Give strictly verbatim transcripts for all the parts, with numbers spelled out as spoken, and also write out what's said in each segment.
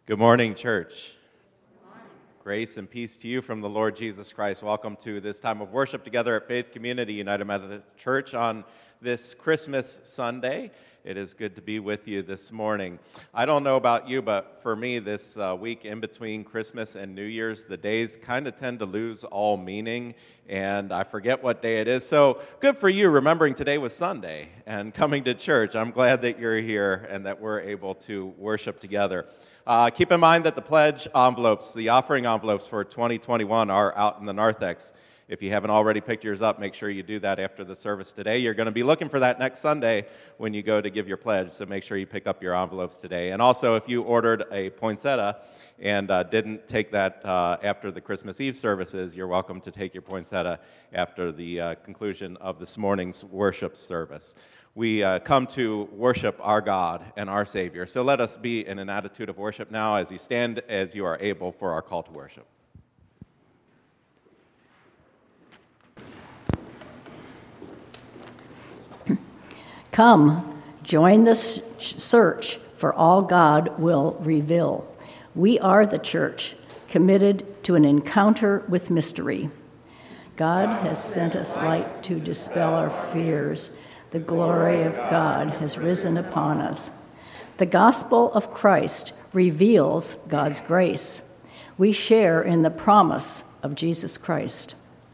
Good morning, church. Good morning. Grace and peace to you from the Lord Jesus Christ. Welcome to this time of worship together at Faith Community United Methodist Church on this Christmas Sunday. It is good to be with you this morning. I don't know about you, but for me, this uh, week in between Christmas and New Year's, the days kind of tend to lose all meaning, and I forget what day it is. So good for you remembering today was Sunday and coming to church. I'm glad that you're here and that we're able to worship together. Uh, keep in mind that the pledge envelopes, the offering envelopes for twenty twenty-one are out in the narthex. If you haven't already picked yours up, make sure you do that after the service today. You're going to be looking for that next Sunday when you go to give your pledge, so make sure you pick up your envelopes today. And also, if you ordered a poinsettia and uh, didn't take that uh, after the Christmas Eve services, you're welcome to take your poinsettia after the uh, conclusion of this morning's worship service. We uh, come to worship our God and our Savior. So let us be in an attitude of worship now as you stand as you are able for our call to worship. Come, join the search for all God will reveal. We are the church, committed to an encounter with mystery. God has sent us light to dispel our fears. The glory of God has risen upon us. The gospel of Christ reveals God's grace. We share in the promise of Jesus Christ.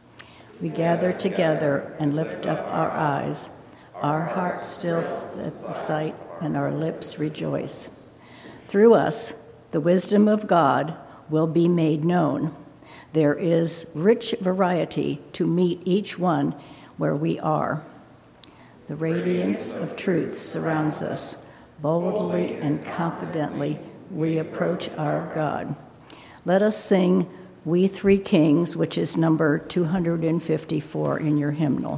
We gather together and lift up our eyes. Our hearts still at the sight, and our lips rejoice. Through us, the wisdom of God will be made known. There is rich variety to meet each one where we are. The radiance of truth surrounds us. Boldly and confidently, we approach our God. Let us sing We Three Kings, which is number two hundred fifty-four in your hymnal.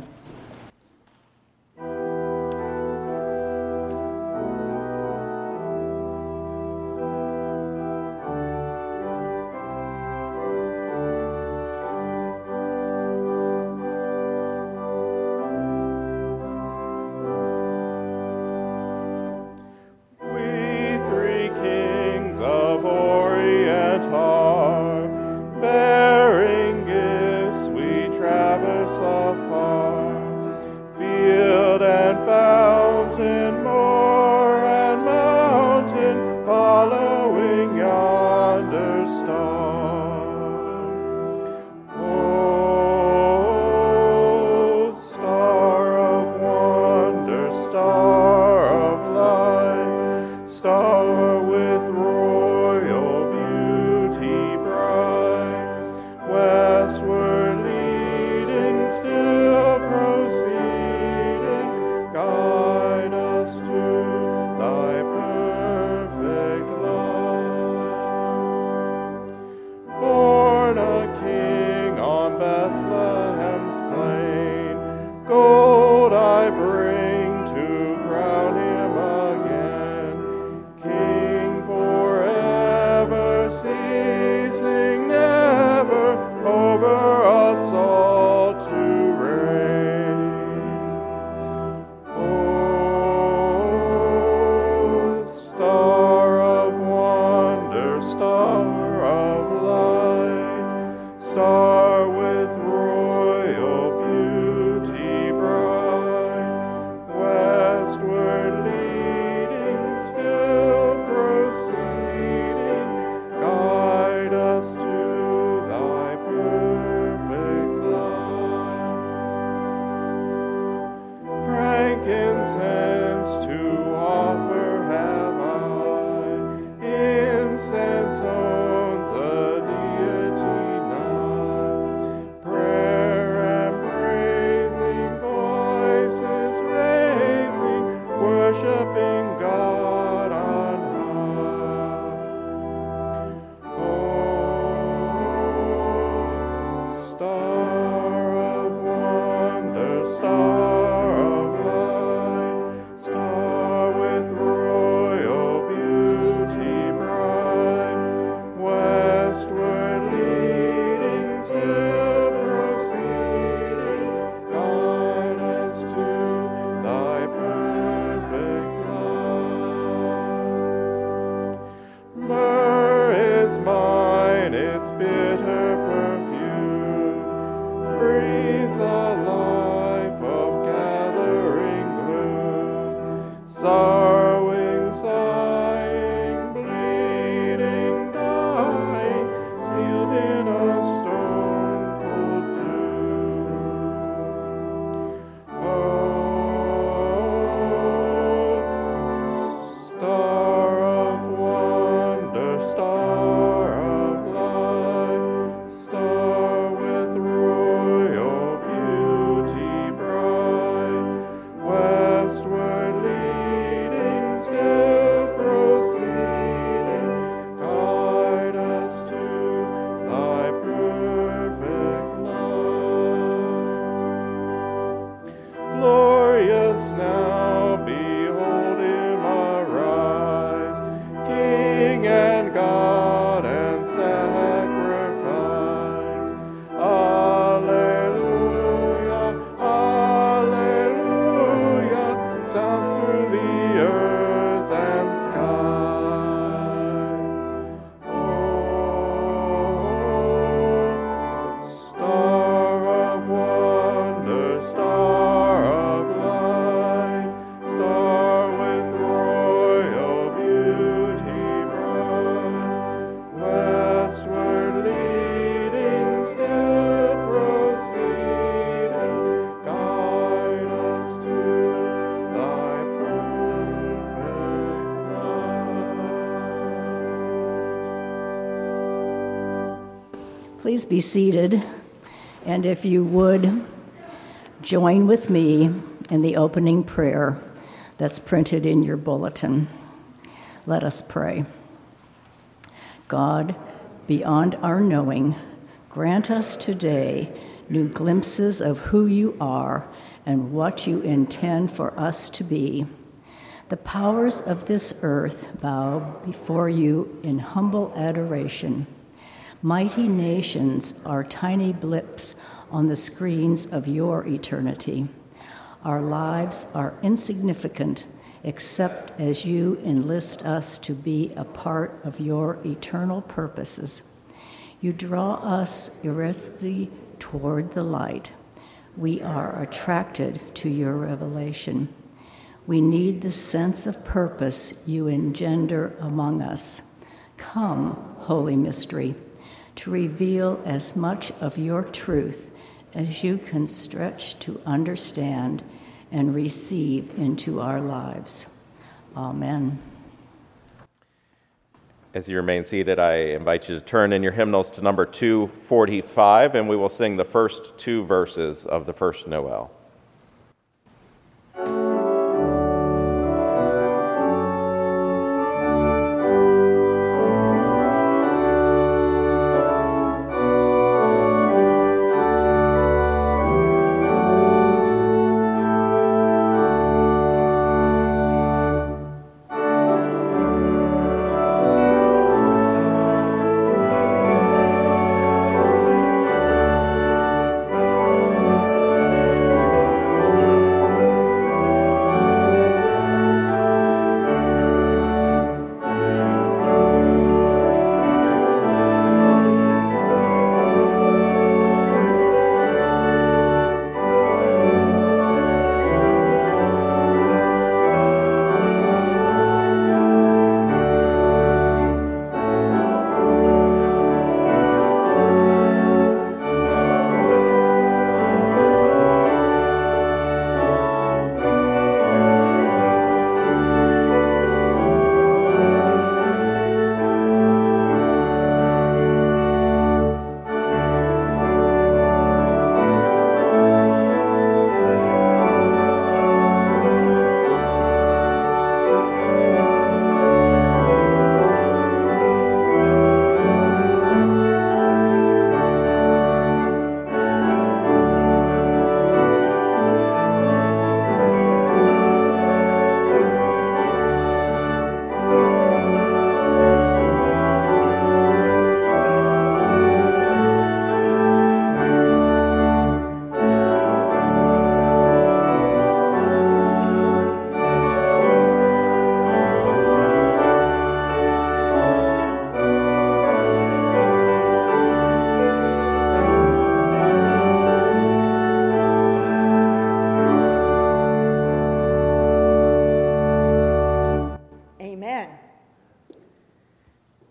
Thy perfect love. sorrowing, sighing, bleeding, dying, sealed in a stone-cold tomb. Oh, star of wonder, star of light, star with royal beauty bright, westward leading, still proceeding, guide us to thy perfect love. Glorious now, behold him arise, King and God and sacrifice. Alleluia, alleluia, sounds through the earth and sky. Oh, star of wonder, star of light, star with royal beauty bright, westward leading, still proceeding, guide us to thy perfect love. Please be seated, and if you would, join with me in the opening prayer that's printed in your bulletin. Let us pray. God, beyond our knowing, grant us today new glimpses of who you are and what you intend for us to be. The powers of this earth bow before you in humble adoration. Mighty nations are tiny blips on the screens of your eternity. Our lives are insignificant except as you enlist us to be a part of your eternal purposes. You draw us irresistibly toward the light. We are attracted to your revelation. We need the sense of purpose you engender among us. Come, Holy Mystery, to reveal as much of your truth as you can stretch to understand and receive into our lives. Amen. As you remain seated, I invite you to turn in your hymnals to number two forty-five, and we will sing the first two verses of the first Noel.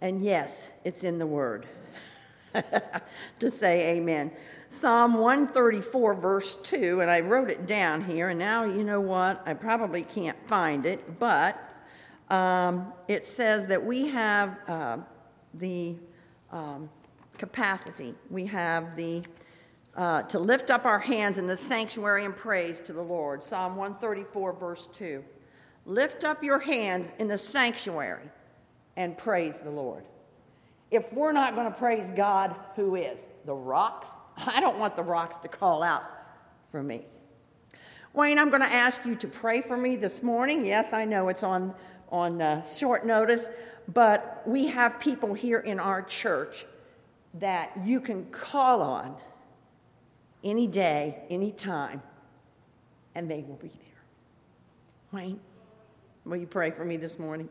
And yes, it's in the Word to say amen. Psalm one thirty-four, verse two, and I wrote it down here, and now you know what? I probably can't find it, but um, it says that we have uh, the um, capacity, we have the uh, to lift up our hands in the sanctuary and praise to the Lord. Psalm one thirty-four, verse two. Lift up your hands in the sanctuary and praise the Lord. If we're not going to praise God, who is? The rocks? I don't want the rocks to call out for me. Wayne, I'm going to ask you to pray for me this morning. Yes, I know it's on, on uh, short notice, but we have people here in our church that you can call on any day, any time, and they will be there. Wayne, will you pray for me this morning?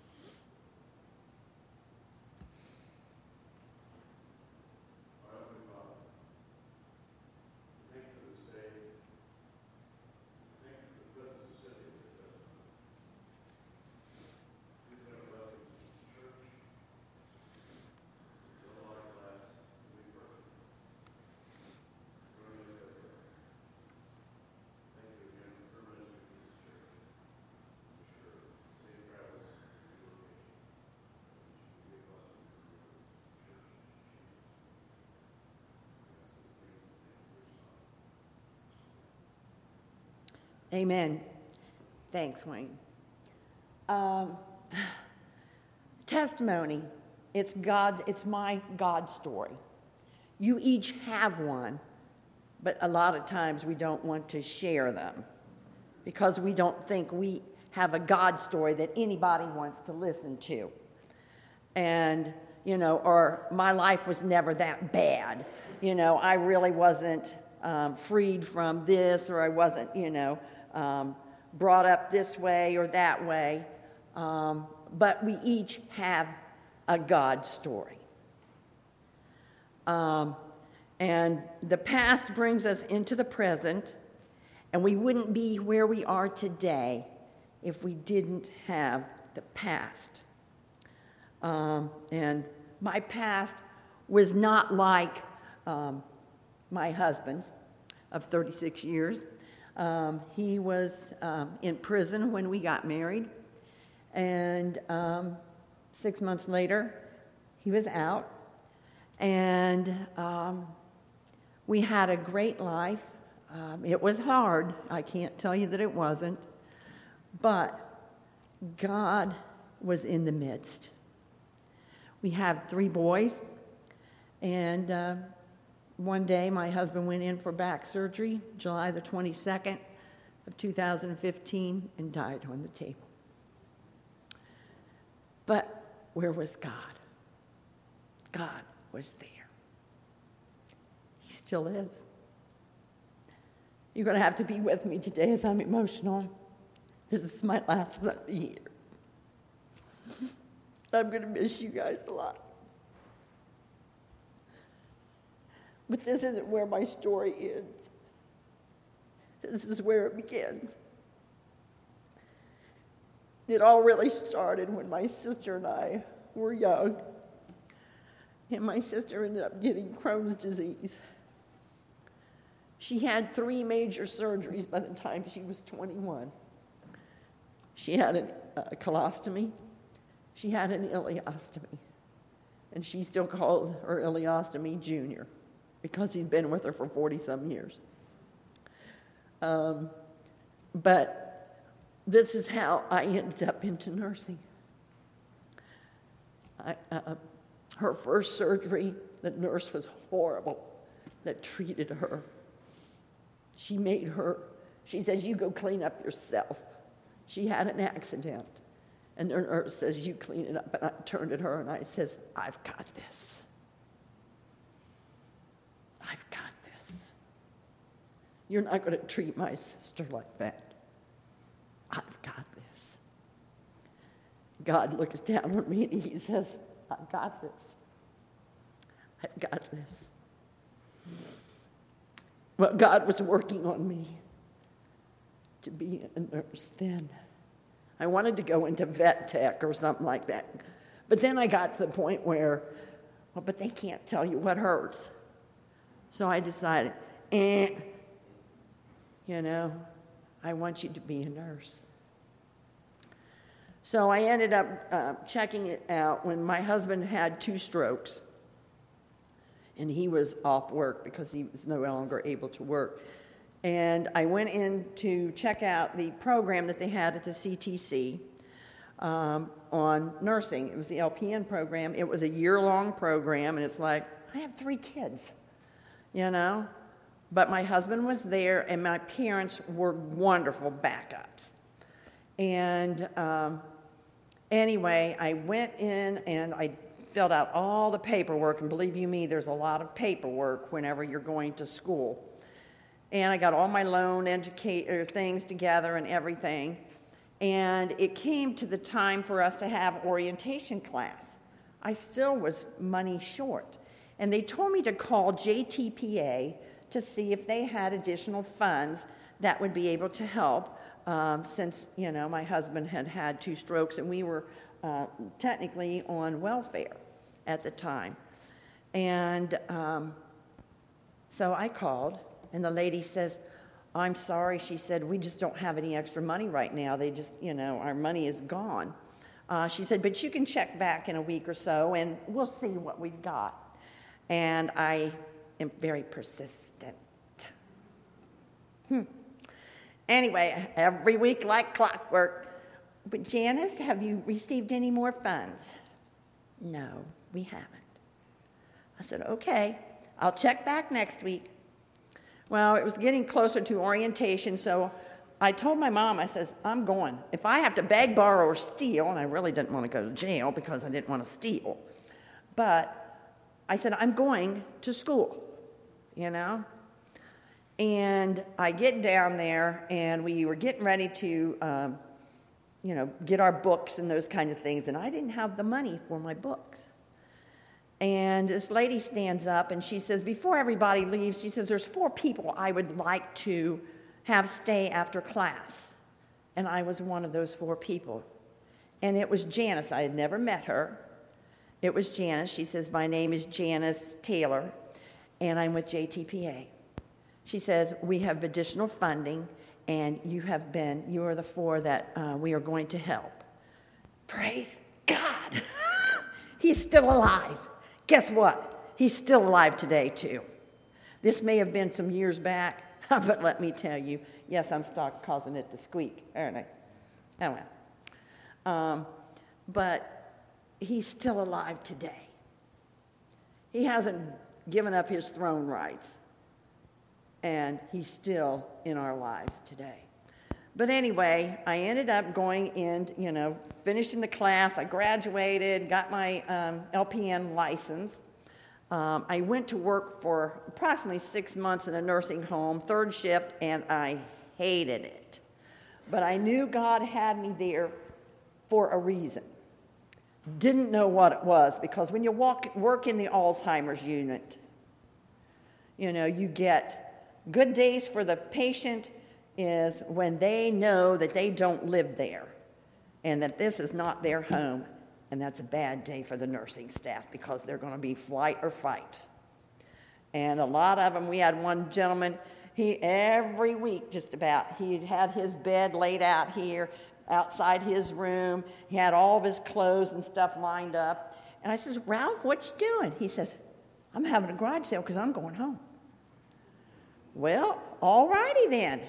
Amen. Thanks, Wayne. Um, testimony. It's God. It's my God story. You each have one, but a lot of times we don't want to share them because we don't think we have a God story that anybody wants to listen to. And, you know, or my life was never that bad. You know, I really wasn't um, freed from this, or I wasn't, you know, Um, brought up this way or that way, um, but we each have a God story. Um, and the past brings us into the present, and we wouldn't be where we are today if we didn't have the past. Um, and my past was not like um, my husband's of thirty-six years. Um, he was um, in prison when we got married, and um, six months later, he was out, and um, we had a great life. Um, it was hard. I can't tell you that it wasn't, but God was in the midst. We have three boys, and uh, one day, my husband went in for back surgery, July the twenty-second of two thousand fifteen, and died on the table. But where was God? God was there. He still is. You're going to have to be with me today as I'm emotional. This is my last Sunday here. I'm going to miss you guys a lot. But this isn't where my story ends. This is where it begins. It all really started when my sister and I were young. And my sister ended up getting Crohn's disease. She had three major surgeries by the time she was twenty-one. She had a uh, colostomy. She had an ileostomy. And she still calls her ileostomy Junior, because he's been with her for forty-some years. Um, but this is how I ended up into nursing. I, uh, her first surgery, the nurse was horrible that treated her. She made her, she says, you go clean up yourself. She had an accident, and the nurse says, you clean it up. And I turned at her and I says, I've got this. I've got this. You're not going to treat my sister like that. I've got this. God looks down on me and he says, I've got this. I've got this. Well, God was working on me to be a nurse then. I wanted to go into vet tech or something like that, But then I got to the point where, well, but they can't tell you what hurts. So I decided, eh, you know, I want you to be a nurse. So I ended up uh, checking it out when my husband had two strokes. And he was off work because he was no longer able to work. And I went in to check out the program that they had at the C T C um, on nursing. It was the L P N program. It was a year-long program, and it's like, I have three kids, you know? But my husband was there, and my parents were wonderful backups. And um, anyway, I went in, and I filled out all the paperwork, and believe you me, there's a lot of paperwork whenever you're going to school. And I got all my loan educator things together and everything. And it came to the time for us to have orientation class. I still was money short. And they told me to call J T P A to see if they had additional funds that would be able to help, um, since, you know, my husband had had two strokes and we were uh, technically on welfare at the time. And um, so I called, and the lady says, I'm sorry, she said, we just don't have any extra money right now. They just, you know, our money is gone. Uh, she said, but you can check back in a week or so, and we'll see what we've got. And I am very persistent. Hmm. Anyway, every week like clockwork. But Janice, have you received any more funds? No, we haven't. I said, okay, I'll check back next week. Well, it was getting closer to orientation, so I told my mom, I says, I'm going. If I have to beg, borrow, or steal, and I really didn't want to go to jail because I didn't want to steal, but I said, I'm going to school, you know? And I get down there, and we were getting ready to, um, you know, get our books and those kinds of things, and I didn't have the money for my books. And this lady stands up, and she says, before everybody leaves, she says, there's four people I would like to have stay after class. And I was one of those four people. And it was Janice. I had never met her. It was Janice. She says, my name is Janice Taylor, and I'm with J T P A. She says, we have additional funding, and you have been, you are the four that uh, we are going to help. Praise God. He's still alive. Guess what? He's still alive today, too. This may have been some years back, but let me tell you, yes, I'm stuck causing it to squeak, aren't I? Oh, well. Um, but he's still alive today. He hasn't given up his throne rights, and he's still in our lives today. But anyway, I ended up going in, you know, finishing the class. I graduated, got my um, L P N license. Um, I went to work for approximately six months in a nursing home, third shift, and I hated it. But I knew God had me there for a reason. Didn't know what it was, because when you walk, work in the Alzheimer's unit, you know, you get good days for the patient is when they know that they don't live there and that this is not their home, and that's a bad day for the nursing staff because they're going to be flight or fight. And a lot of them, we had one gentleman, he every week just about, he had his bed laid out here outside his room. He had all of his clothes and stuff lined up. And I says, Ralph, what you doing? He says, I'm having a garage sale because I'm going home. Well, all righty then.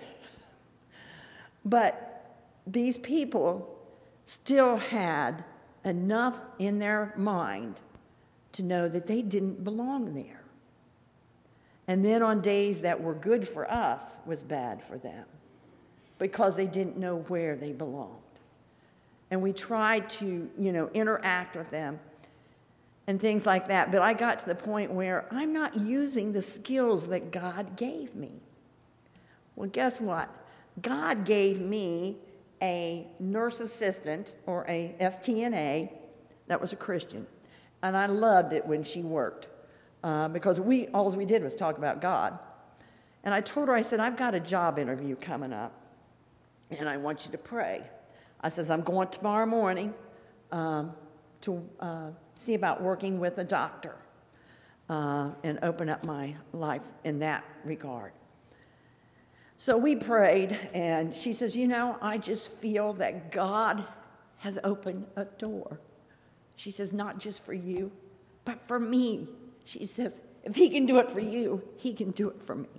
But these people still had enough in their mind to know that they didn't belong there. And then on days that were good for us was bad for them because they didn't know where they belonged. And we tried to, you know, interact with them and things like that. But I got to the point where I'm not using the skills that God gave me. Well, guess what? God gave me a nurse assistant, or a S T N A, that was a Christian. And I loved it when she worked uh, because we all we did was talk about God. And I told her, I said, I've got a job interview coming up, and I want you to pray. I says, I'm going tomorrow morning. Um, to uh, see about working with a doctor uh, and open up my life in that regard. So we prayed, and she says, you know, I just feel that God has opened a door. She says, not just for you, but for me. She says, if he can do it for you, he can do it for me.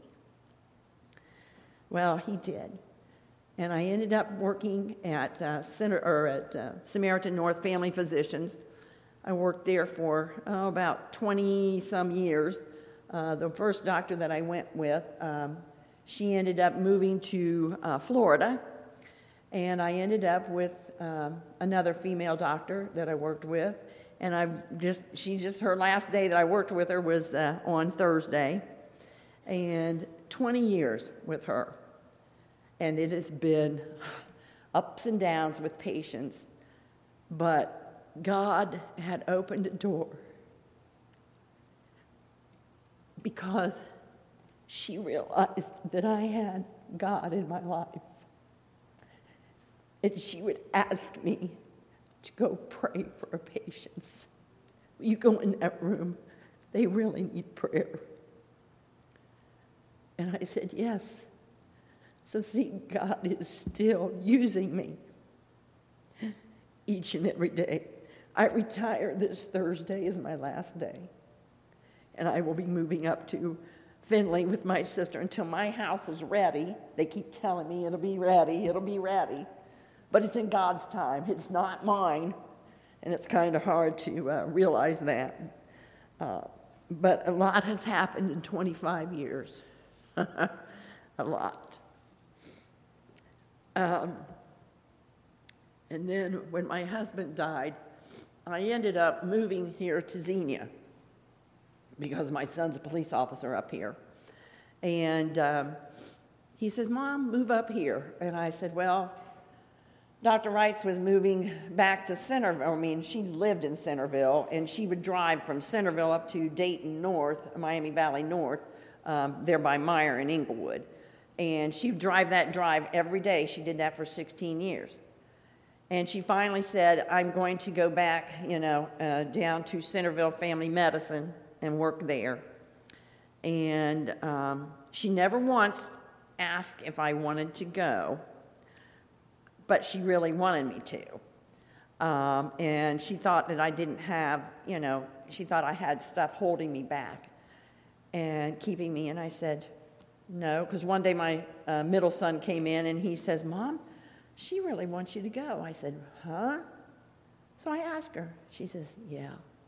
Well, he did. And I ended up working at uh, Center, or at uh, Samaritan North Family Physicians. I worked there for oh, about twenty-some years. Uh, the first doctor that I went with, um, she ended up moving to uh, Florida, and I ended up with um, another female doctor that I worked with, and I just she just her last day that I worked with her was uh, on Thursday, and twenty years with her. And it has been ups and downs with patients, but God had opened a door because she realized that I had God in my life. And she would ask me to go pray for her patients. You go in that room, they really need prayer. And I said, yes. So see, God is still using me each and every day. I retire this Thursday is my last day. And I will be moving up to Findlay with my sister until my house is ready. They keep telling me it'll be ready, it'll be ready. But it's in God's time. It's not mine. And it's kind of hard to uh, realize that. Uh, but a lot has happened in twenty-five years. A lot. Um, and then when my husband died, I ended up moving here to Xenia because my son's a police officer up here. And um, he said, Mom, move up here. And I said, well, Doctor Wrights was moving back to Centerville. I mean, she lived in Centerville, and she would drive from Centerville up to Dayton North, Miami Valley North, um, there by Meyer and Inglewood. And she'd drive that drive every day. She did that for sixteen years. And she finally said, I'm going to go back, you know, uh, down to Centerville Family Medicine and work there. And um, she never once asked if I wanted to go, but she really wanted me to. Um, and she thought that I didn't have, you know, she thought I had stuff holding me back and keeping me. And I said, no, because one day my uh, middle son came in and he says, Mom, she really wants you to go. I said, huh? So I asked her. She says, yeah.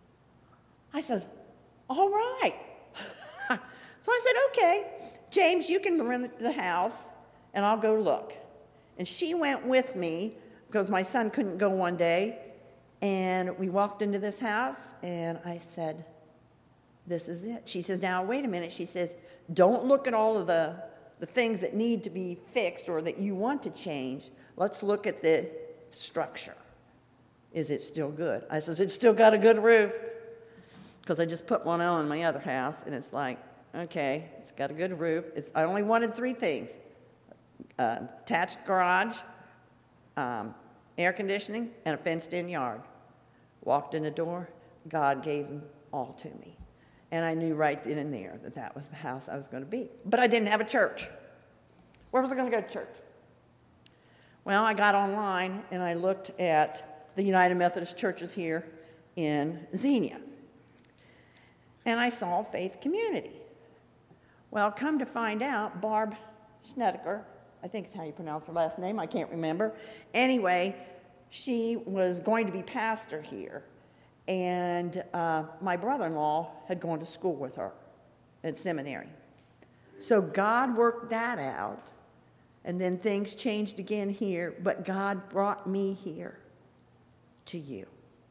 I says, all right. So I said, okay, James, you can rent the house and I'll go look. And she went with me because my son couldn't go one day. And we walked into this house and I said, this is it. She says, now, wait a minute. She says, don't look at all of the, the things that need to be fixed or that you want to change. Let's look at the structure. Is it still good? I says, it's still got a good roof. Because I just put one on in my other house, and it's like, okay, it's got a good roof. It's, I only wanted three things. Uh, attached garage, um, air conditioning, and a fenced-in yard. Walked in the door, God gave them all to me. And I knew right then and there that that was the house I was going to be. But I didn't have a church. Where was I going to go to church? Well, I got online, and I looked at the United Methodist churches here in Xenia. And I saw Faith Community. Well, come to find out, Barb Snedeker, I think it's how you pronounce her last name, I can't remember. Anyway, she was going to be pastor here. And uh, my brother-in-law had gone to school with her at seminary. So God worked that out, and then things changed again here, but God brought me here to you.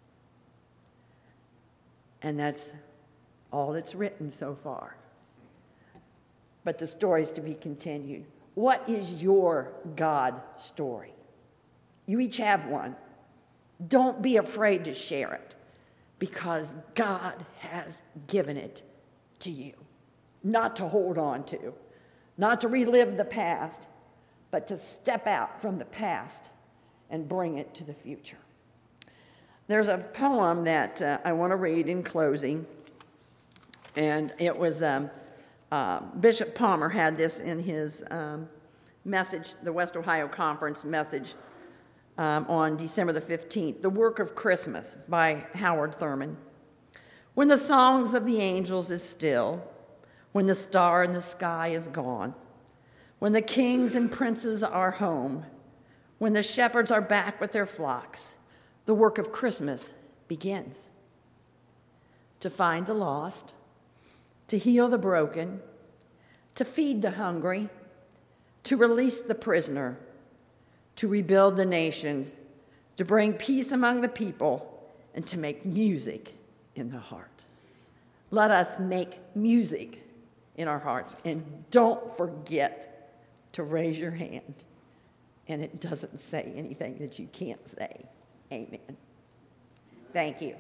And that's all that's written so far. But the story's to be continued. What is your God story? You each have one. Don't be afraid to share it, because God has given it to you. Not to hold on to, not to relive the past, but to step out from the past and bring it to the future. There's a poem that uh, I want to read in closing, and it was um, uh, Bishop Palmer had this in his um, message, the West Ohio Conference message um, on December the fifteenth, The Work of Christmas by Howard Thurman. When the songs of the angels is still, when the star in the sky is gone, when the kings and princes are home, when the shepherds are back with their flocks, the work of Christmas begins. To find the lost, to heal the broken, to feed the hungry, to release the prisoner, to rebuild the nations, to bring peace among the people, and to make music in the heart. Let us make music in our hearts, and don't forget to raise your hand. And it doesn't say anything that you can't say. Amen. Thank you.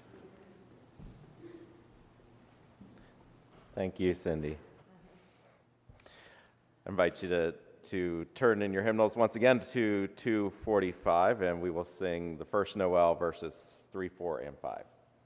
Thank you, Cindy. I invite you to, to turn in your hymnals once again to two forty-five, and we will sing the first Noel, verses three, four, and five.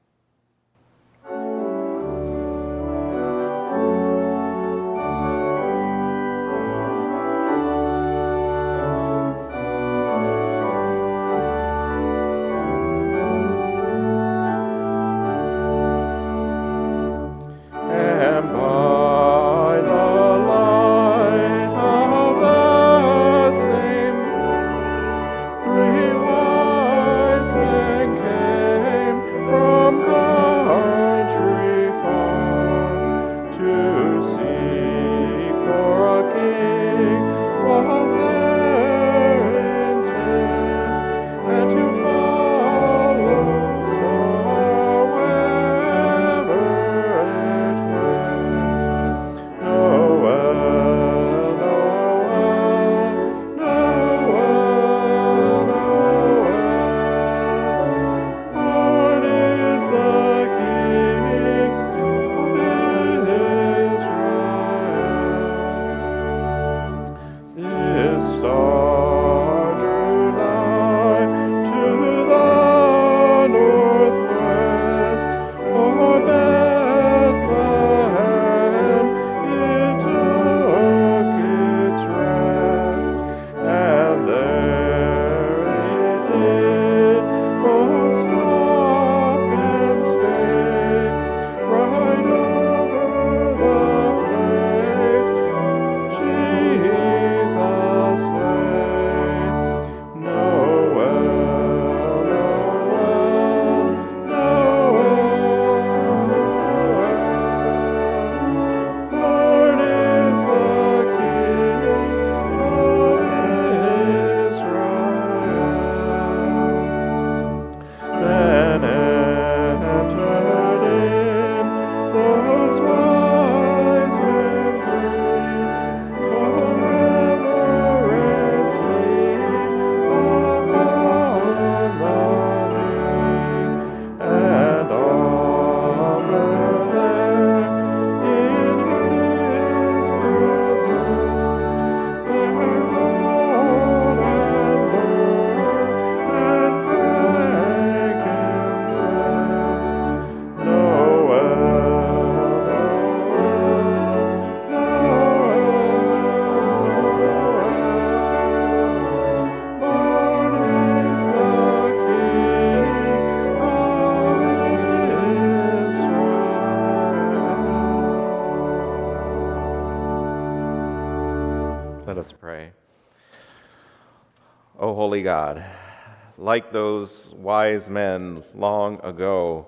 Holy God, like those wise men long ago,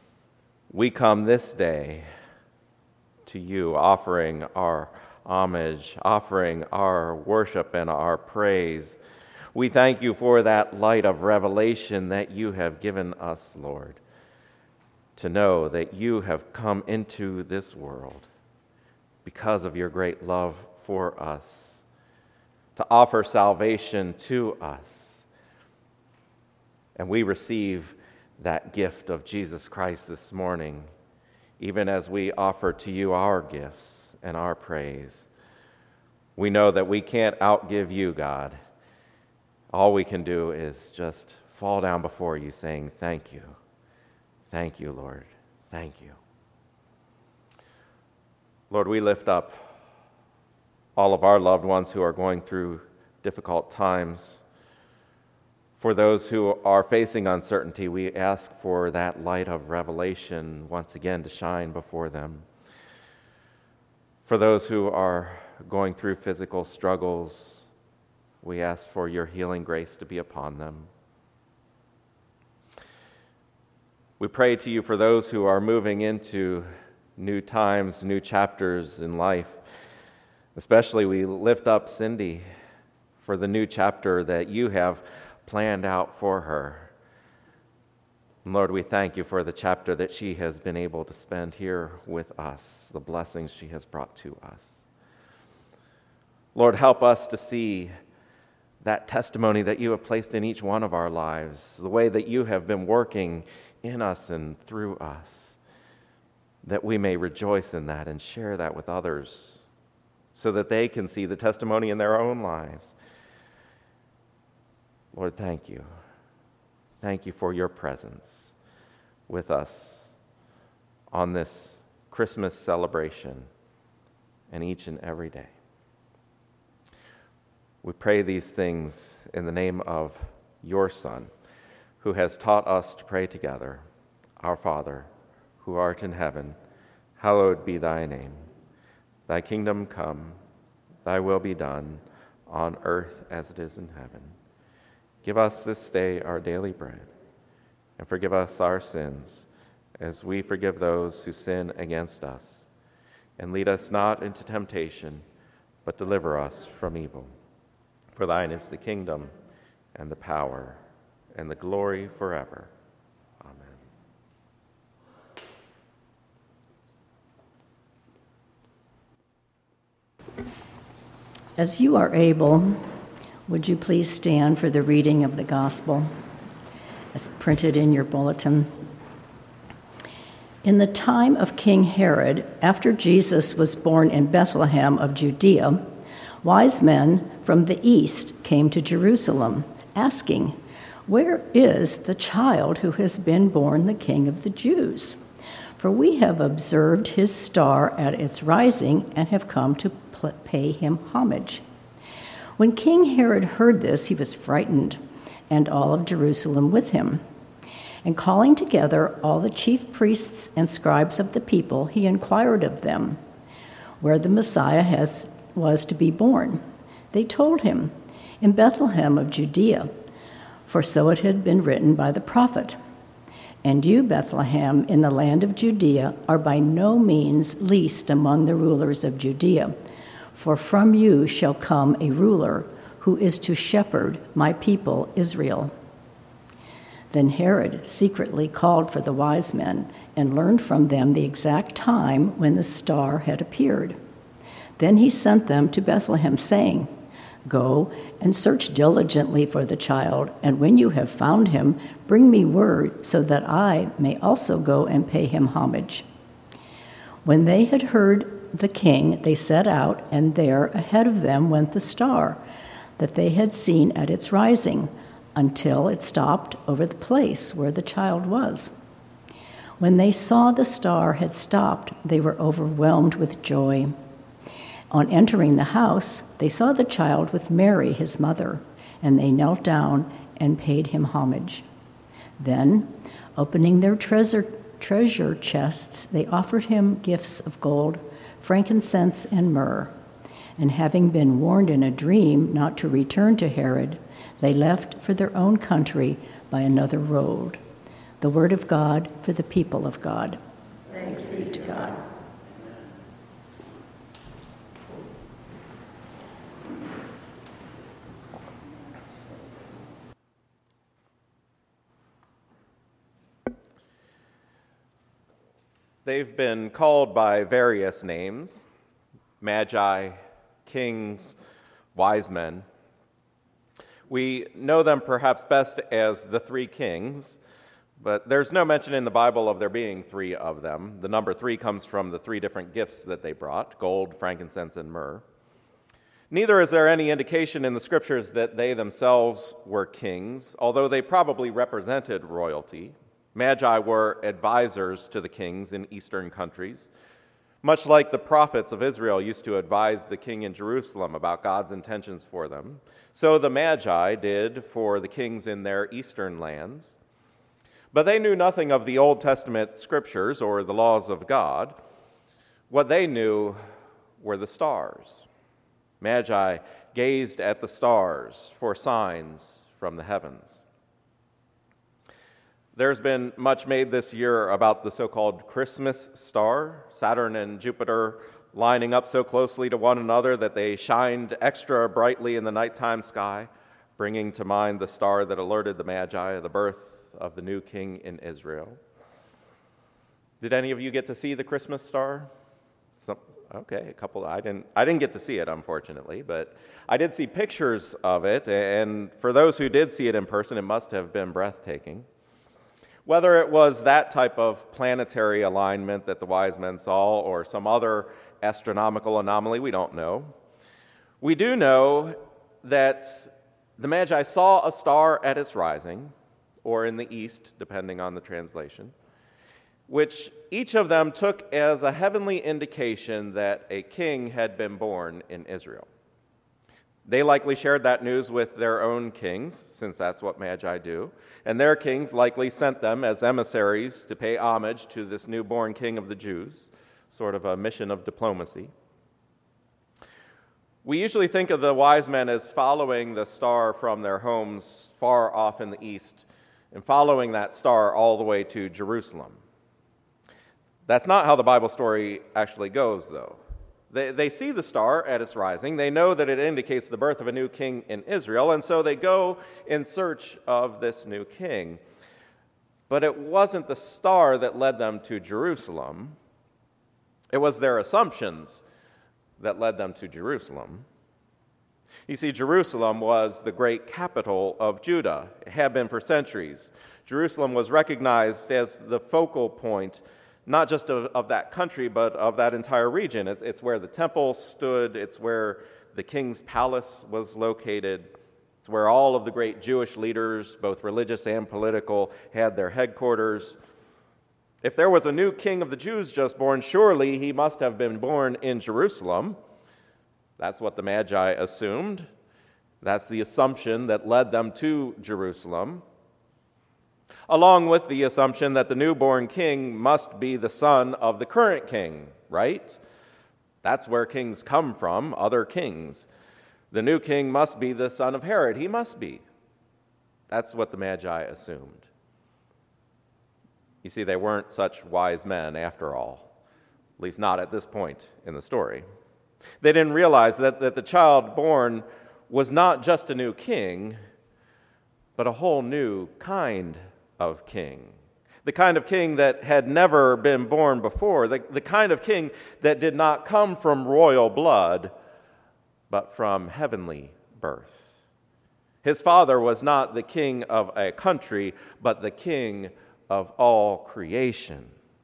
we come this day to you offering our homage, offering our worship and our praise. We thank you for that light of revelation that you have given us, Lord, to know that you have come into this world because of your great love for us, to offer salvation to us. And we receive that gift of Jesus Christ this morning, even as we offer to you our gifts and our praise. We know that we can't outgive you, God. All we can do is just fall down before you saying, thank you. Thank you, Lord. Thank you. Lord, we lift up all of our loved ones who are going through difficult times. For those who are facing uncertainty, we ask for that light of revelation once again to shine before them. For those who are going through physical struggles, we ask for your healing grace to be upon them. We pray to you for those who are moving into new times, new chapters in life. Especially we lift up Cindy for the new chapter that you have planned out for her. And Lord, we thank you for the chapter that she has been able to spend here with us, the blessings she has brought to us. Lord, help us to see that testimony that you have placed in each one of our lives, the way that you have been working in us and through us, that we may rejoice in that and share that with others so that they can see the testimony in their own lives. Lord, thank you. Thank you for your presence with us on this Christmas celebration and each and every day. We pray these things in the name of your Son, who has taught us to pray together. Our Father, who art in heaven, hallowed be thy name. Thy kingdom come, thy will be done, on earth as it is in heaven. Give us this day our daily bread, and forgive us our sins, as we forgive those who sin against us. And lead us not into temptation, but deliver us from evil. For thine is the kingdom, and the power, and the glory forever. Amen. As you are able, would you please stand for the reading of the gospel as printed in your bulletin? In the time of King Herod, after Jesus was born in Bethlehem of Judea, wise men from the east came to Jerusalem, asking, "Where is the child who has been born the King of the Jews? For we have observed his star at its rising and have come to pay him homage." When King Herod heard this, he was frightened, and all of Jerusalem with him. And calling together all the chief priests and scribes of the people, he inquired of them where the Messiah has, was to be born. They told him, "In Bethlehem of Judea, for so it had been written by the prophet. And you, Bethlehem, in the land of Judea, are by no means least among the rulers of Judea. For from you shall come a ruler who is to shepherd my people Israel." Then Herod secretly called for the wise men and learned from them the exact time when the star had appeared. Then he sent them to Bethlehem, saying, "Go and search diligently for the child, and when you have found him, bring me word so that I may also go and pay him homage." When they had heard the king, they set out, and there ahead of them went the star that they had seen at its rising, until it stopped over the place where the child was. When they saw the star had stopped, they were overwhelmed with joy. On entering the house, they saw the child with Mary, his mother, and they knelt down and paid him homage. Then, opening their treasure, treasure chests, they offered him gifts of gold, frankincense, and myrrh. And having been warned in a dream not to return to Herod, they left for their own country by another road. The word of God for the people of God. Thanks be to God. They've been called by various names: magi, kings, wise men. We know them perhaps best as the three kings, but there's no mention in the Bible of there being three of them. The number three comes from the three different gifts that they brought: gold, frankincense, and myrrh. Neither is there any indication in the scriptures that they themselves were kings, although they probably represented royalty. Magi were advisors to the kings in eastern countries, much like the prophets of Israel used to advise the king in Jerusalem about God's intentions for them. So the Magi did for the kings in their eastern lands. But they knew nothing of the Old Testament scriptures or the laws of God. What they knew were the stars. Magi gazed at the stars for signs from the heavens. There's been much made this year about the so-called Christmas star, Saturn and Jupiter lining up so closely to one another that they shined extra brightly in the nighttime sky, bringing to mind the star that alerted the Magi of the birth of the new king in Israel. Did any of you get to see the Christmas star? Some, okay, a couple. I didn't. I didn't get to see it, unfortunately, but I did see pictures of it. And for those who did see it in person, it must have been breathtaking. Whether it was that type of planetary alignment that the wise men saw, or some other astronomical anomaly, we don't know. We do know that the Magi saw a star at its rising, or in the east, depending on the translation, which each of them took as a heavenly indication that a king had been born in Israel. They likely shared that news with their own kings, since that's what Magi do, and their kings likely sent them as emissaries to pay homage to this newborn king of the Jews, sort of a mission of diplomacy. We usually think of the wise men as following the star from their homes far off in the east and following that star all the way to Jerusalem. That's not how the Bible story actually goes, though. They, they see the star at its rising. They know that it indicates the birth of a new king in Israel, and so they go in search of this new king. But it wasn't the star that led them to Jerusalem. It was their assumptions that led them to Jerusalem. You see, Jerusalem was the great capital of Judah. It had been for centuries. Jerusalem was recognized as the focal point not just of, of that country, but of that entire region. It's, it's where the temple stood. It's where the king's palace was located. It's where all of the great Jewish leaders, both religious and political, had their headquarters. If there was a new king of the Jews just born, surely he must have been born in Jerusalem. That's what the Magi assumed. That's the assumption that led them to Jerusalem, along with the assumption that the newborn king must be the son of the current king, right? That's where kings come from, other kings. The new king must be the son of Herod. He must be. That's what the Magi assumed. You see, they weren't such wise men after all, at least not at this point in the story. They didn't realize that, that the child born was not just a new king, but a whole new kind of king. The kind of king that had never been born before, the, the kind of king that did not come from royal blood, but from heavenly birth. His father was not the king of a country, but the king of all creation.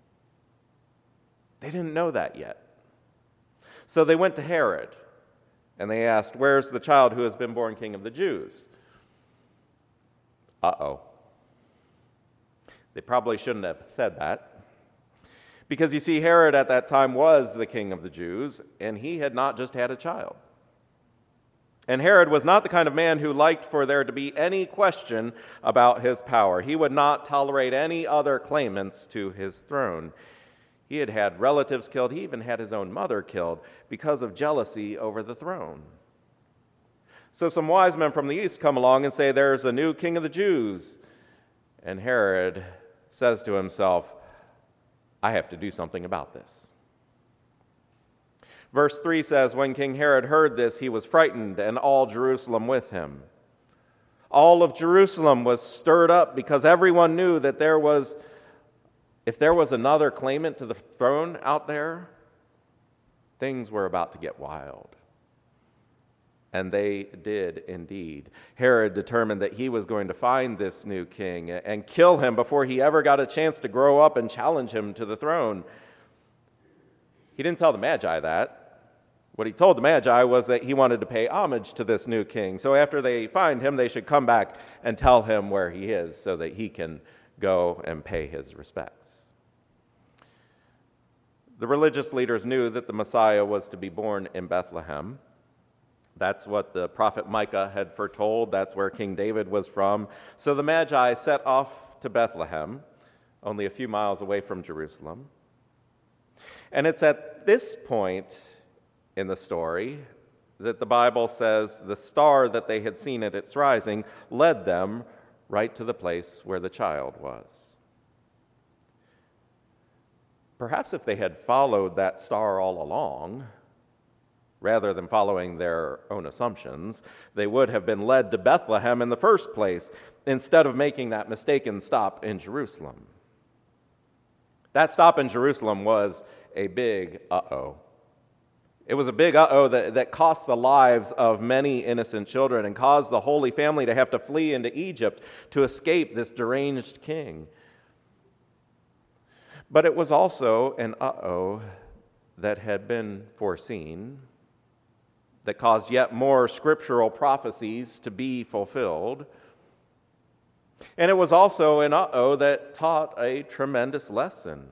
They didn't know that yet. So they went to Herod, and they asked, "Where's the child who has been born king of the Jews?" Uh-oh. They probably shouldn't have said that. Because you see, Herod at that time was the king of the Jews, and he had not just had a child. And Herod was not the kind of man who liked for there to be any question about his power. He would not tolerate any other claimants to his throne. He had had relatives killed. He even had his own mother killed because of jealousy over the throne. So some wise men from the east come along and say, "There's a new king of the Jews." And Herod says to himself, "I have to do something about this." Verse three says, "When King Herod heard this, he was frightened, and all Jerusalem with him." All of Jerusalem was stirred up because everyone knew that there was, if there was another claimant to the throne out there, things were about to get wild. And they did indeed. Herod determined that he was going to find this new king and kill him before he ever got a chance to grow up and challenge him to the throne. He didn't tell the Magi that. What he told the Magi was that he wanted to pay homage to this new king. So after they find him, they should come back and tell him where he is so that he can go and pay his respects. The religious leaders knew that the Messiah was to be born in Bethlehem. That's what the prophet Micah had foretold. That's where King David was from. So the Magi set off to Bethlehem, only a few miles away from Jerusalem. And it's at this point in the story that the Bible says the star that they had seen at its rising led them right to the place where the child was. Perhaps if they had followed that star all along, rather than following their own assumptions, they would have been led to Bethlehem in the first place, instead of making that mistaken stop in Jerusalem. That stop in Jerusalem was a big uh-oh. It was a big uh-oh that, that cost the lives of many innocent children and caused the Holy Family to have to flee into Egypt to escape this deranged king. But it was also an uh-oh that had been foreseen, that caused yet more scriptural prophecies to be fulfilled. And it was also an uh-oh that taught a tremendous lesson.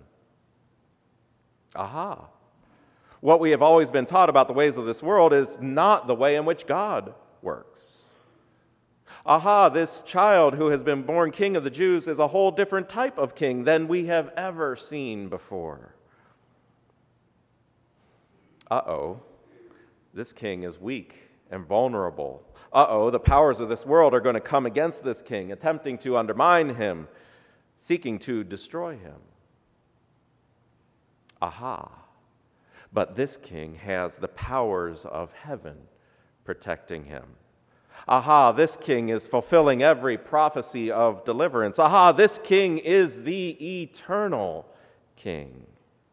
Aha! What we have always been taught about the ways of this world is not the way in which God works. Aha, this child who has been born King of the Jews is a whole different type of king than we have ever seen before. Uh-oh, this king is weak and vulnerable. Uh-oh, the powers of this world are going to come against this king, attempting to undermine him, seeking to destroy him. Aha. But this king has the powers of heaven protecting him. Aha, this king is fulfilling every prophecy of deliverance. Aha, this king is the eternal king.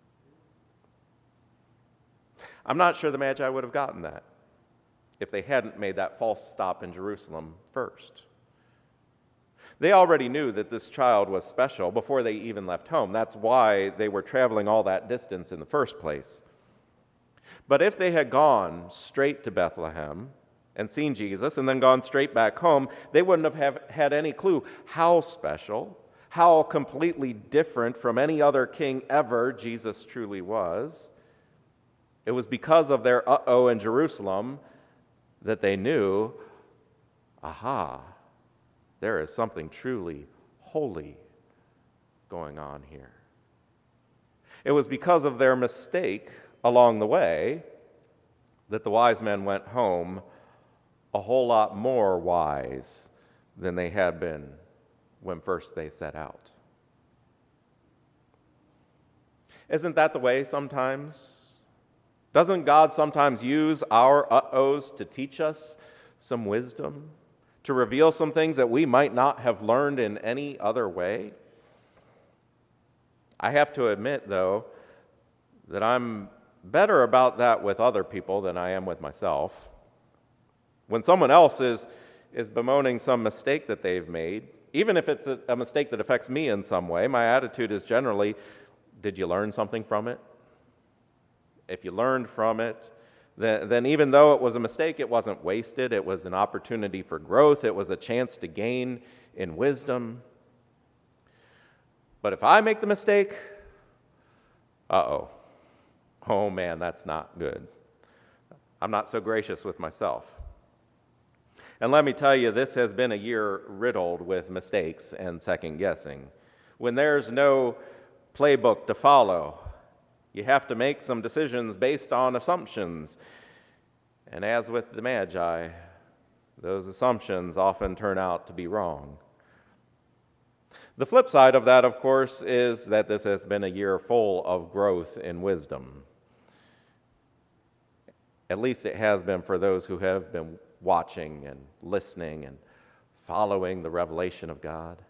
I'm not sure the Magi would have gotten that if they hadn't made that false stop in Jerusalem first. They already knew that this child was special before they even left home. That's why they were traveling all that distance in the first place. But if they had gone straight to Bethlehem and seen Jesus and then gone straight back home, they wouldn't have, have had any clue how special, how completely different from any other king ever Jesus truly was. It was because of their uh-oh in Jerusalem that they knew, aha, there is something truly holy going on here. It was because of their mistake along the way that the wise men went home a whole lot more wise than they had been when first they set out. Isn't that the way sometimes? Doesn't God sometimes use our uh-ohs to teach us some wisdom, to reveal some things that we might not have learned in any other way? I have to admit, though, that I'm better about that with other people than I am with myself. When someone else is, is bemoaning some mistake that they've made, even if it's a, a mistake that affects me in some way, my attitude is generally, did you learn something from it? If you learned from it, then, then even though it was a mistake, it wasn't wasted. It was an opportunity for growth. It was a chance to gain in wisdom. But if I make the mistake, uh-oh. Oh man, that's not good. I'm not so gracious with myself. And let me tell you, this has been a year riddled with mistakes and second guessing. When there's no playbook to follow, you have to make some decisions based on assumptions. And as with the Magi, those assumptions often turn out to be wrong. The flip side of that, of course, is that this has been a year full of growth in wisdom. At least it has been for those who have been watching and listening and following the revelation of God.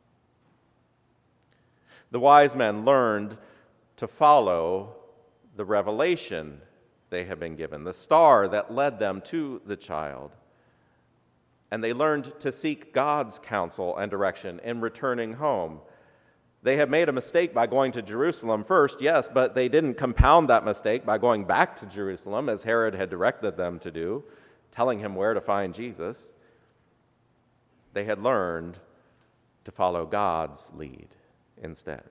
The wise men learned to follow the revelation they had been given, the star that led them to the child. And they learned to seek God's counsel and direction in returning home. They had made a mistake by going to Jerusalem first, yes, but they didn't compound that mistake by going back to Jerusalem, as Herod had directed them to do, telling him where to find Jesus. They had learned to follow God's lead instead.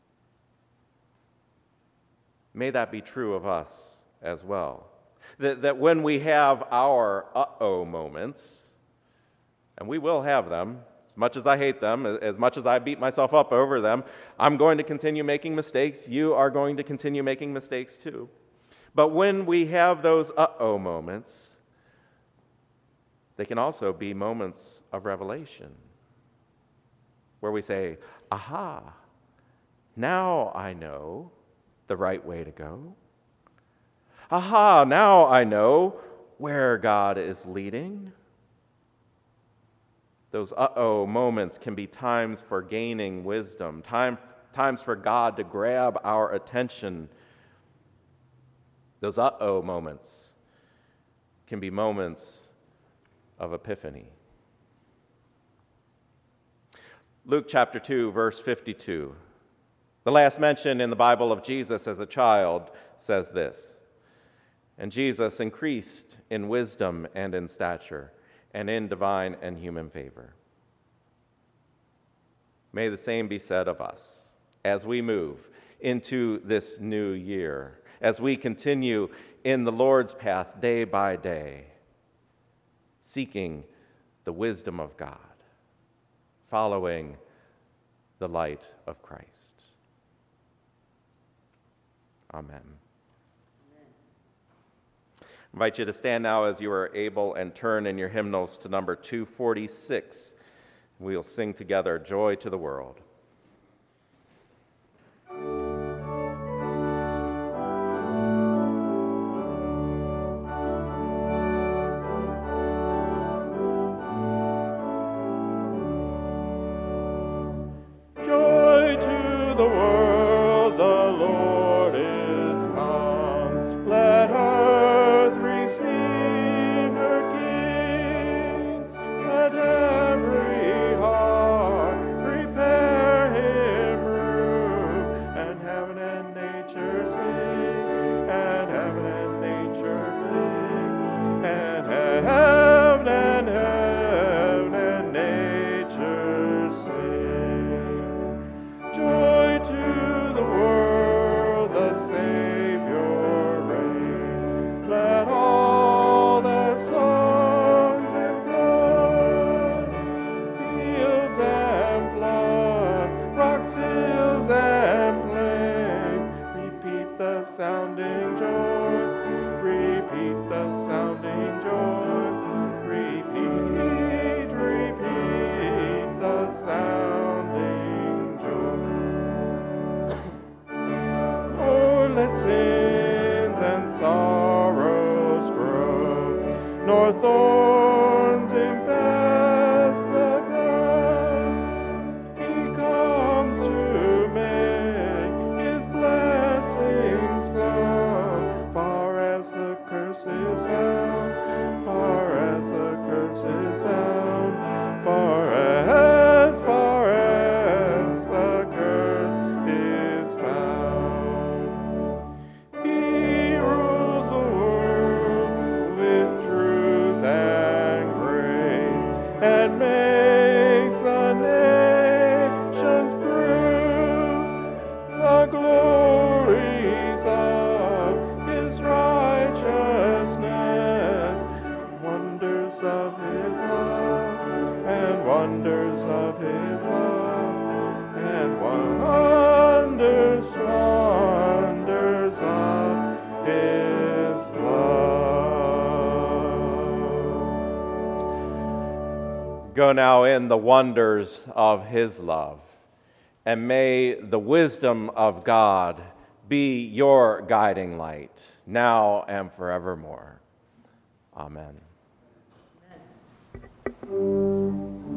May that be true of us as well. That, that when we have our uh-oh moments, and we will have them, as much as I hate them, as much as I beat myself up over them, I'm going to continue making mistakes. You are going to continue making mistakes too. But when we have those uh-oh moments, they can also be moments of revelation, where we say, aha, now I know the right way to go. Aha, now I know where God is leading. Those uh-oh moments can be times for gaining wisdom, time, times for God to grab our attention. Those uh-oh moments can be moments of epiphany. Luke chapter two, verse fifty-two. The last mention in the Bible of Jesus as a child says this: "And Jesus increased in wisdom and in stature, and in divine and human favor." May the same be said of us as we move into this new year, as we continue in the Lord's path day by day, seeking the wisdom of God, following the light of Christ. Amen. I invite you to stand now as you are able and turn in your hymnals to number two forty-six. We'll sing together, "Joy to the World." Joy to the world, the Lord is come. Let earth receive her King. Let every heart prepare him room. And heaven and nature sing, and heaven and nature sing, and heaven and heaven and nature sing. Joy to the world, the Savior reigns. Let all their songs implore. Fields and floods, rocks, hills, and plains, repeat the sounding joy. Repeat the sounding joy. Repeat, repeat the sounding joy. Oh, let sins and sorrows grow, nor thorns infest the ground. He comes to make his blessings flow, far as the curse is found, far as the curse is found, far as, far as the curse is found. He rules the world with truth and grace, and makes the nations prove the glories of his righteousness, wonders of his love, and wonders of his love, and wonders, wonders of his love. Go now in the wonders of his love, and may the wisdom of God be your guiding light, now and forevermore. Amen. Amen.